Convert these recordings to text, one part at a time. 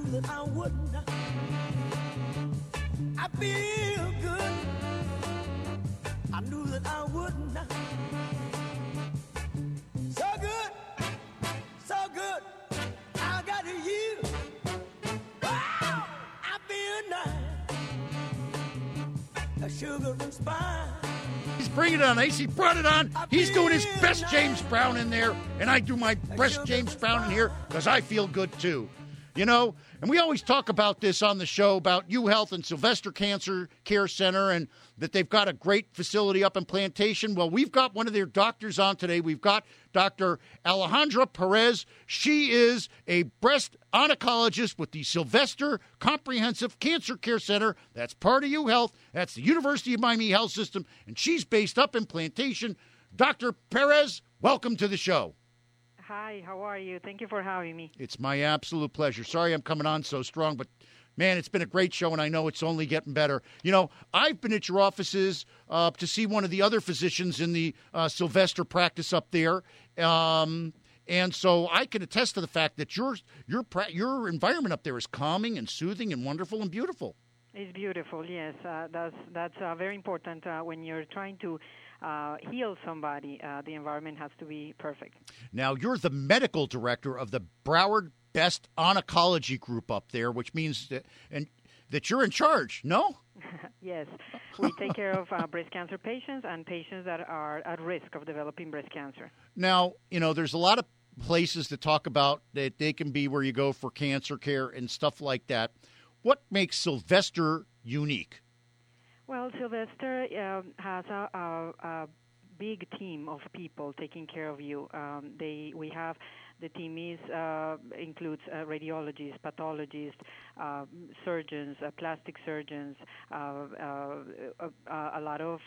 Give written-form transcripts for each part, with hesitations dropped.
that I wouldn't. I feel good. I knew that I wouldn't. So good, so good. I got you. Wow, I feel nice. A sugar and spice. He's bringing it on, Ace. He brought it on. He's doing his best James Brown in there, and I do my best James Brown in here because I feel good too. You know, and we always talk about this on the show about UHealth and Sylvester Cancer Care Center and that they've got a great facility up in Plantation. Well, we've got one of their doctors on today. We've got Dr. Alejandra Perez. She is a breast oncologist with the Sylvester Comprehensive Cancer Care Center. That's part of UHealth. That's the University of Miami Health System, and she's based up in Plantation. Dr. Perez, welcome to the show. Hi, how are you? Thank you for having me. It's my absolute pleasure. Sorry I'm coming on so strong, but, man, it's been a great show, and I know it's only getting better. You know, I've been at your offices to see one of the other physicians in the Sylvester practice up there, and so I can attest to the fact that your environment up there is calming and soothing and wonderful and beautiful. It's beautiful, yes. That's very important when you're trying to heal somebody. The environment has to be perfect. Now, you're the medical director of the Broward Best Oncology Group up there, which means that you're in charge, no? Yes. We take care of breast cancer patients and patients that are at risk of developing breast cancer. Now, you know, there's a lot of places to talk about that they can be where you go for cancer care and stuff like that. What makes Sylvester unique? Well, Sylvester has a big team of people taking care of you. The team includes radiologists, pathologists, surgeons, plastic surgeons, a lot of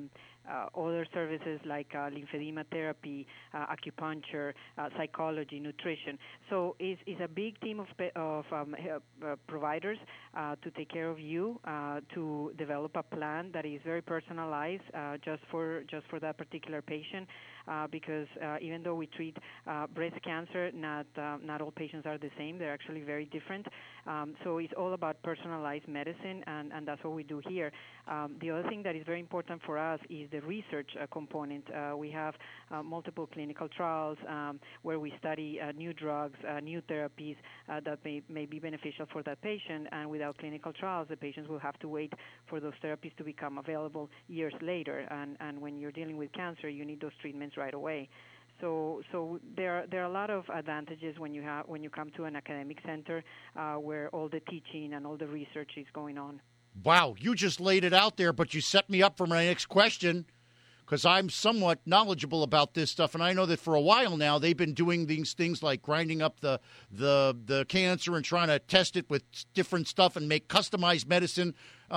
other services like lymphedema therapy, acupuncture, psychology, nutrition. So it's a big team of providers to take care of you, to develop a plan that is very personalized just for that particular patient. Because even though we treat breast cancer, not all patients are the same. They're actually very different. So it's all about personalized medicine, and that's what we do here. The other thing that is very important for us is the research component. We have multiple clinical trials where we study new drugs, new therapies that may be beneficial for that patient, and without clinical trials, the patients will have to wait for those therapies to become available years later. And when you're dealing with cancer, you need those treatments right away. So there are a lot of advantages when you come to an academic center where all the teaching and all the research is going on. Wow, you just laid it out there, but you set me up for my next question because I'm somewhat knowledgeable about this stuff, and I know that for a while now they've been doing these things like grinding up the cancer and trying to test it with different stuff and make customized medicine.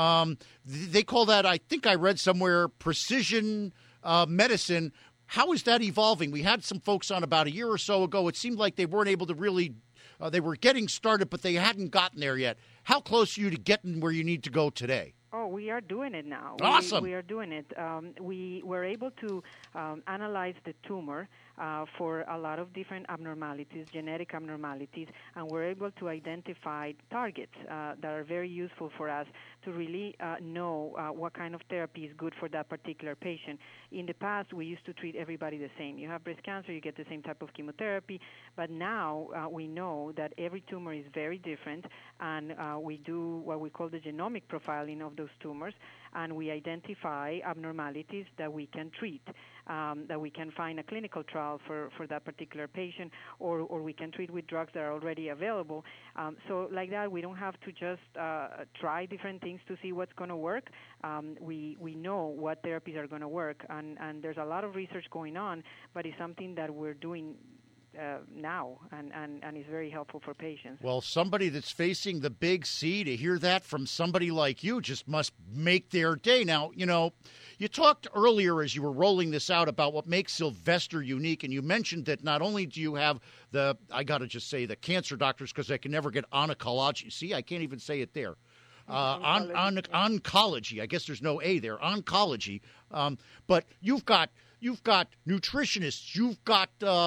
They call that, I think I read somewhere, precision medicine. How is that evolving? We had some folks on about a year or so ago. It seemed like they weren't able to really they were getting started, but they hadn't gotten there yet. How close are you to getting where you need to go today? Oh, we are doing it now. Awesome. We are doing it. We were able to analyze the tumor for a lot of different abnormalities, genetic abnormalities, and we're able to identify targets that are very useful for us to really know what kind of therapy is good for that particular patient. In the past, we used to treat everybody the same. You have breast cancer, you get the same type of chemotherapy, but now we know that every tumor is very different, and we do what we call the genomic profiling of those tumors, and we identify abnormalities that we can treat, that we can find a clinical trial for that particular patient, or we can treat with drugs that are already available. So like that, we don't have to just try different things to see what's going to work. We know what therapies are going to work, and there's a lot of research going on, but it's something that we're doing now, and is very helpful for patients. Well, somebody that's facing the big C, to hear that from somebody like you just must make their day. Now, you know, you talked earlier as you were rolling this out about what makes Sylvester unique, and you mentioned that not only do you have the cancer doctors, because I can never get oncology. See, I can't even say it there. Oncology. I guess there's no A there. Oncology. But you've got you've got nutritionists, you've got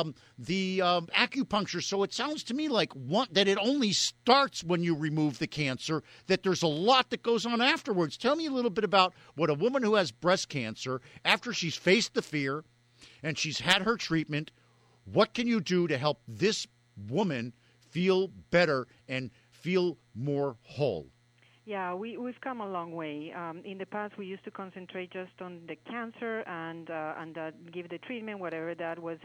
the acupuncture. So it sounds to me like that it only starts when you remove the cancer, that there's a lot that goes on afterwards. Tell me a little bit about what a woman who has breast cancer, after she's faced the fear and she's had her treatment, what can you do to help this woman feel better and feel more whole? Yeah, we've come a long way. In the past, we used to concentrate just on the cancer and give the treatment, whatever that was.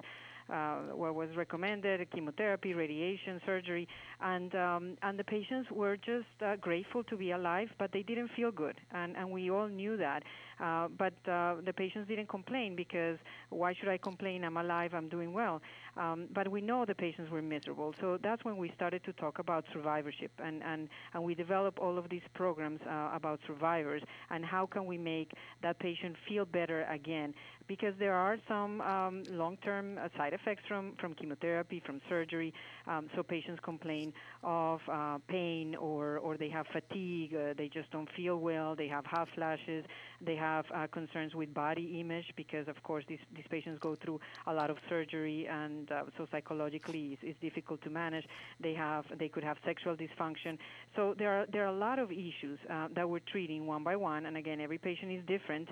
What was recommended, chemotherapy, radiation, surgery, and the patients were just grateful to be alive, but they didn't feel good, and we all knew that. But the patients didn't complain, because why should I complain? I'm alive, I'm doing well. But we know the patients were miserable, so that's when we started to talk about survivorship, and we developed all of these programs about survivors, and how can we make that patient feel better again, because there are some long-term side effects from chemotherapy, from surgery. So patients complain of pain, or they have fatigue, they just don't feel well, they have hot flashes, they have concerns with body image, because of course these patients go through a lot of surgery, and so psychologically it's difficult to manage. They could have sexual dysfunction. So there are a lot of issues that we're treating one by one, and again, every patient is different.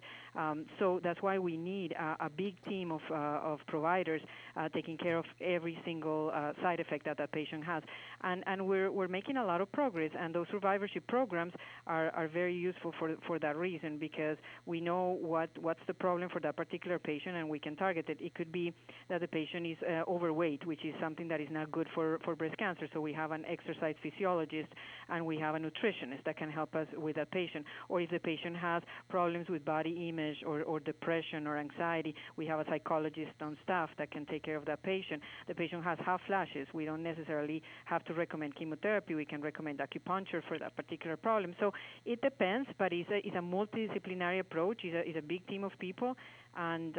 So that's why we need a big team of providers taking care of every single side effect that patient has, and we're making a lot of progress, and those survivorship programs are very useful for that reason, because we know what's the problem for that particular patient, and we can target it. It could be that the patient is overweight, which is something that is not good for breast cancer, so we have an exercise physiologist and we have a nutritionist that can help us with that patient. Or if the patient has problems with body image or depression or anxiety, we have a psychologist on staff that can take care of that patient. The patient has hot flashes. We don't necessarily have to recommend chemotherapy. We can recommend acupuncture for that particular problem. So it depends, but it's a multidisciplinary approach. It's a big team of people, and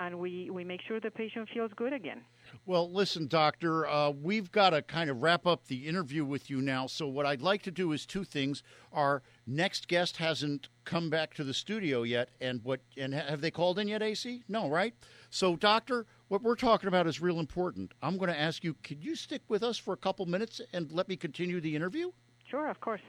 we make sure the patient feels good again. Well, listen, doctor, we've got to kind of wrap up the interview with you now. So what I'd like to do is two things. Our next guest hasn't come back to the studio yet, and have they called in yet, AC? No, right? So, doctor, what we're talking about is real important. I'm going to ask you, could you stick with us for a couple minutes and let me continue the interview? Sure, of course.